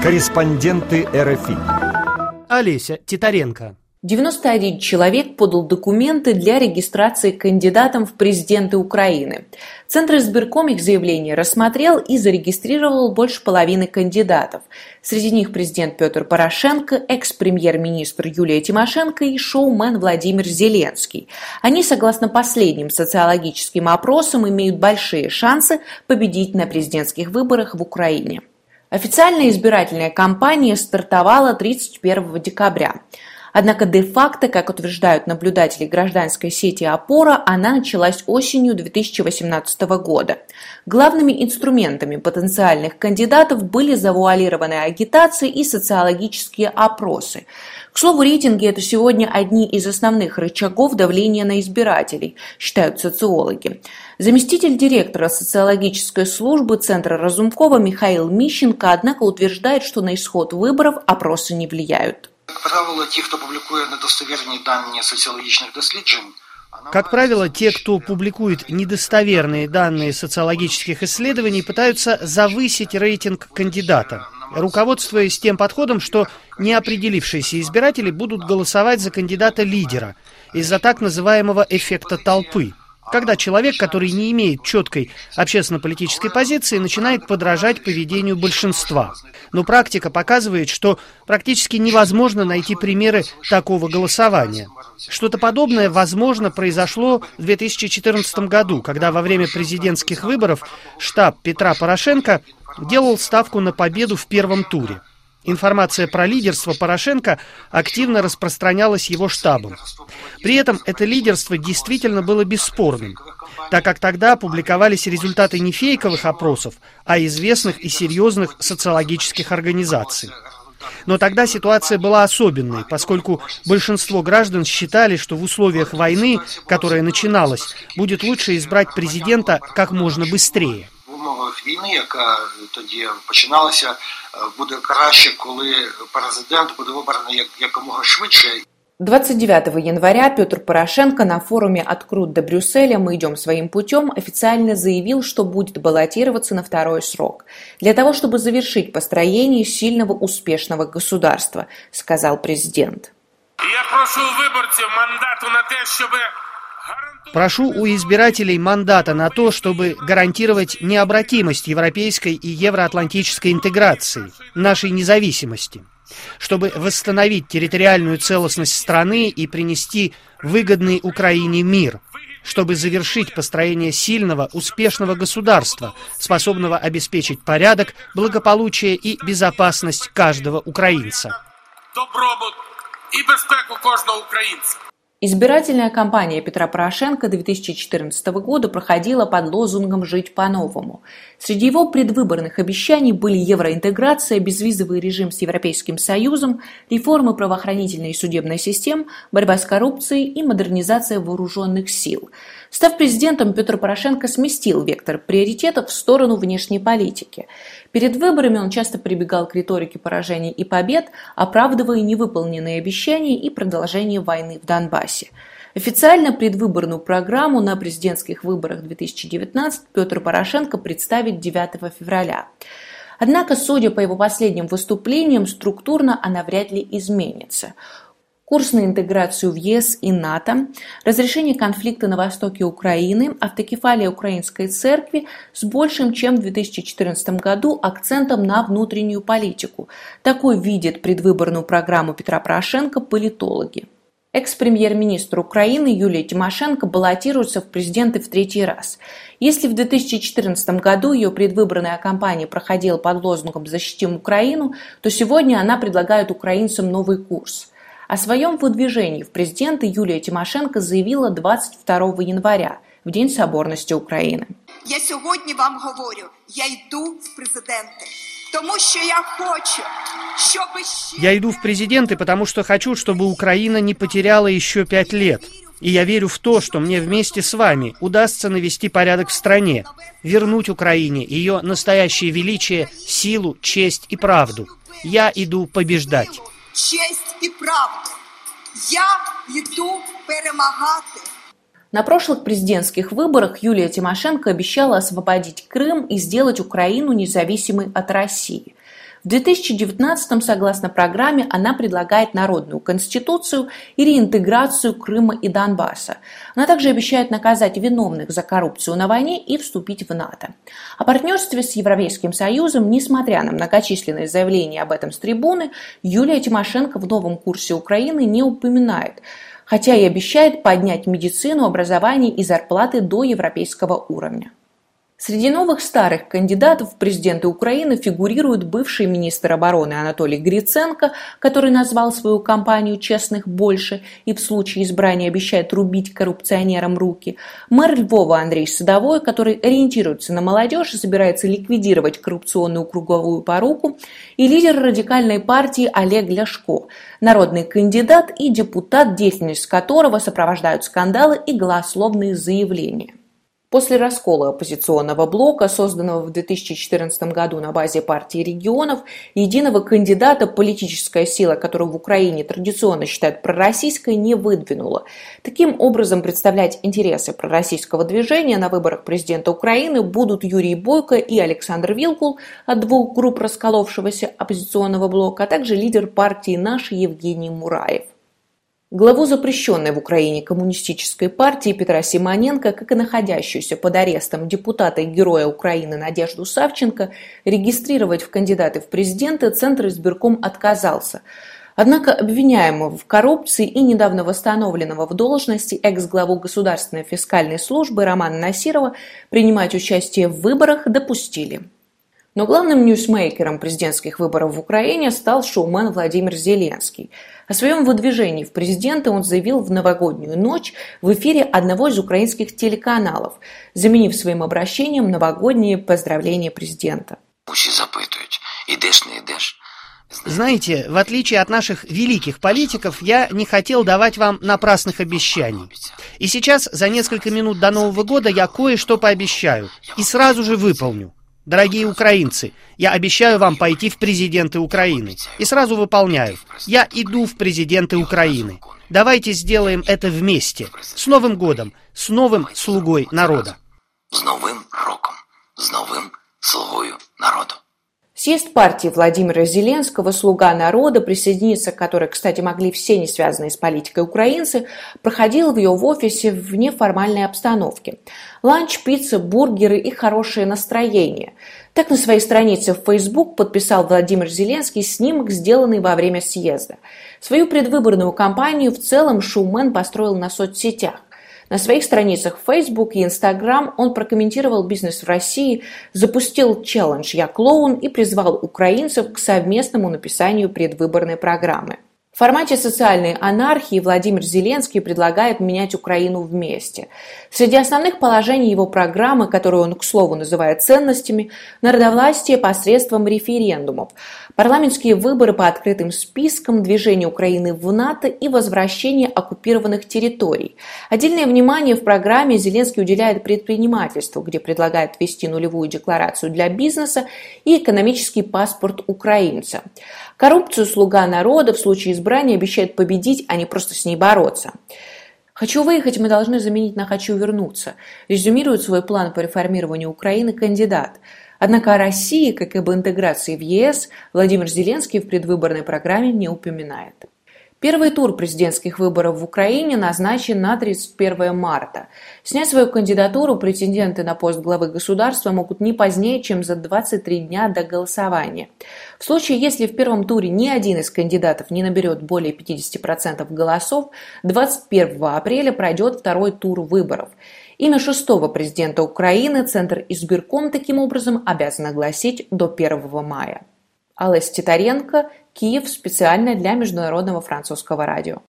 Корреспонденты РФИ. Олеся Титаренко. 91 человек подал документы для регистрации кандидатом в президенты Украины. Центр избирком их заявление рассмотрел и зарегистрировал больше половины кандидатов. Среди них президент Петр Порошенко, экс-премьер-министр Юлия Тимошенко и шоумен Владимир Зеленский. Они, согласно последним социологическим опросам, имеют большие шансы победить на президентских выборах в Украине. Официальная избирательная кампания стартовала 31 декабря. Однако де-факто, как утверждают наблюдатели гражданской сети «Опора», она началась осенью 2018 года. Главными инструментами потенциальных кандидатов были завуалированная агитация и социологические опросы. К слову, рейтинги – это сегодня одни из основных рычагов давления на избирателей, считают социологи. Заместитель директора социологической службы Центра Разумкова Михаил Мищенко, однако, утверждает, что на исход выборов опросы не влияют. Как правило, те, кто публикует недостоверные данные социологических исследований, пытаются завысить рейтинг кандидата, руководствуясь тем подходом, что неопределившиеся избиратели будут голосовать за кандидата-лидера из-за так называемого эффекта толпы, когда человек, который не имеет четкой общественно-политической позиции, начинает подражать поведению большинства. Но практика показывает, что практически невозможно найти примеры такого голосования. Что-то подобное, возможно, произошло в 2014 году, когда во время президентских выборов штаб Петра Порошенко делал ставку на победу в первом туре. Информация про лидерство Порошенко активно распространялась его штабом. При этом это лидерство действительно было бесспорным, так как тогда публиковались результаты не фейковых опросов, а известных и серьезных социологических организаций. Но тогда ситуация была особенной, поскольку большинство граждан считали, что в условиях войны, которая начиналась, будет лучше избрать президента как можно быстрее. Війни, яка тоді починалася, буде краще, коли президент буде вибраний якомога швидше. 29 января Петр Порошенко на форуме «От Крут до Брюсселя. Мы идем своим путем» официально заявил, что будет баллотироваться на второй срок. Для того, чтобы завершить построение сильного, успешного государства, сказал президент. Я прошу виборців мандату на те, чтобы... Прошу у избирателей мандата на то, чтобы гарантировать необратимость европейской и евроатлантической интеграции, нашей независимости, чтобы восстановить территориальную целостность страны и принести выгодный Украине мир, чтобы завершить построение сильного, успешного государства, способного обеспечить порядок, благополучие и безопасность каждого украинца. Добробут и безпеку каждого украинца. Избирательная кампания Петра Порошенко 2014 года проходила под лозунгом «Жить по-новому». Среди его предвыборных обещаний были евроинтеграция, безвизовый режим с Европейским Союзом, реформы правоохранительной и судебной систем, борьба с коррупцией и модернизация вооруженных сил. Став президентом, Петр Порошенко сместил вектор приоритетов в сторону внешней политики. Перед выборами он часто прибегал к риторике поражений и побед, оправдывая невыполненные обещания и продолжение войны в Донбассе. Официально предвыборную программу на президентских выборах 2019 Петр Порошенко представит 9 февраля. Однако, судя по его последним выступлениям, структурно она вряд ли изменится. Курс на интеграцию в ЕС и НАТО, разрешение конфликта на востоке Украины, автокефалия Украинской церкви с большим, чем в 2014 году, акцентом на внутреннюю политику. Такой видят предвыборную программу Петра Порошенко политологи. Экс-премьер-министр Украины Юлия Тимошенко баллотируется в президенты в третий раз. Если в 2014 году ее предвыборная кампания проходила под лозунгом «Защитим Украину», то сегодня она предлагает украинцам новый курс. О своем выдвижении в президенты Юлия Тимошенко заявила 22 января, в День соборности Украины. Я сегодня вам говорю, я иду в президенты, потому что я хочу, чтобы... Я иду в президенты, потому что хочу, чтобы Украина не потеряла еще 5 лет. И я верю в то, что мне вместе с вами удастся навести порядок в стране, вернуть Украине ее настоящее величие, силу, честь и правду. Я иду побеждать. Честь и правду. Я иду перемагати. На прошлых президентских выборах Юлия Тимошенко обещала освободить Крым и сделать Украину независимой от России. В 2019-м, согласно программе, она предлагает народную конституцию и реинтеграцию Крыма и Донбасса. Она также обещает наказать виновных за коррупцию на войне и вступить в НАТО. О партнерстве с Европейским Союзом, несмотря на многочисленные заявления об этом с трибуны, Юлия Тимошенко в новом курсе Украины не упоминает, хотя и обещает поднять медицину, образование и зарплаты до европейского уровня. Среди новых старых кандидатов в президенты Украины фигурирует бывший министр обороны Анатолий Гриценко, который назвал свою кампанию «Честных больше» и в случае избрания обещает рубить коррупционерам руки, мэр Львова Андрей Садовой, который ориентируется на молодежь и собирается ликвидировать коррупционную круговую поруку, и лидер радикальной партии Олег Ляшко, народный кандидат и депутат, деятельность которого сопровождают скандалы и голословные заявления. После раскола оппозиционного блока, созданного в 2014 году на базе партии регионов, единого кандидата политическая сила, которую в Украине традиционно считают пророссийской, не выдвинула. Таким образом, представлять интересы пророссийского движения на выборах президента Украины будут Юрий Бойко и Александр Вилкул от двух групп расколовшегося оппозиционного блока, а также лидер партии «Наш» Евгений Мураев. Главу запрещенной в Украине коммунистической партии Петра Симоненко, как и находящуюся под арестом депутата и героя Украины Надежду Савченко, регистрировать в кандидаты в президенты Центр избирком отказался. Однако обвиняемого в коррупции и недавно восстановленного в должности экс-главу Государственной фискальной службы Романа Насирова принимать участие в выборах допустили. Но главным ньюсмейкером президентских выборов в Украине стал шоумен Владимир Зеленский. О своем выдвижении в президенты он заявил в новогоднюю ночь в эфире одного из украинских телеканалов, заменив своим обращением новогодние поздравления президента. Усі запитують, ідеш, не ідеш. Знаете, в отличие от наших великих политиков, я не хотел давать вам напрасных обещаний. И сейчас, за несколько минут до Нового года, я кое-что пообещаю и сразу же выполню. Дорогие украинцы, я обещаю вам пойти в президенты Украины. И сразу выполняю. Я иду в президенты Украины. Давайте сделаем это вместе. С Новым годом, с новым слугой народа. З новим роком, з новим слугою народу. Съезд партии Владимира Зеленского «Слуга народа», присоединиться к которой, кстати, могли все не связанные с политикой украинцы, проходил в ее офисе в неформальной обстановке. Ланч, пицца, бургеры и хорошее настроение. Так на своей странице в Facebook подписал Владимир Зеленский снимок, сделанный во время съезда. Свою предвыборную кампанию в целом шоумен построил на соцсетях. На своих страницах в Facebook и Instagram он прокомментировал бизнес в России, запустил челлендж «Я клоун» и призвал украинцев к совместному написанию предвыборной программы. В формате социальной анархии Владимир Зеленский предлагает менять Украину вместе. Среди основных положений его программы, которую он, к слову, называет ценностями, народовластие посредством референдумов, парламентские выборы по открытым спискам, движение Украины в НАТО и возвращение оккупированных территорий. Отдельное внимание в программе Зеленский уделяет предпринимательству, где предлагает ввести нулевую декларацию для бизнеса и экономический паспорт украинца. Коррупцию «Слуга народа» в случае избрания обещает победить, а не просто с ней бороться. «Хочу выехать, мы должны заменить на «хочу вернуться», резюмирует свой план по реформированию Украины кандидат. Однако о России, как и об интеграции в ЕС, Владимир Зеленский в предвыборной программе не упоминает. Первый тур президентских выборов в Украине назначен на 31 марта. Снять свою кандидатуру претенденты на пост главы государства могут не позднее, чем за 23 дня до голосования. В случае, если в первом туре ни один из кандидатов не наберет более 50% голосов, 21 апреля пройдет второй тур выборов. Имя шестого президента Украины Центр избирком таким образом обязан огласить до 1 мая. Алла Титаренко, Киев, специально для Международного французского радио.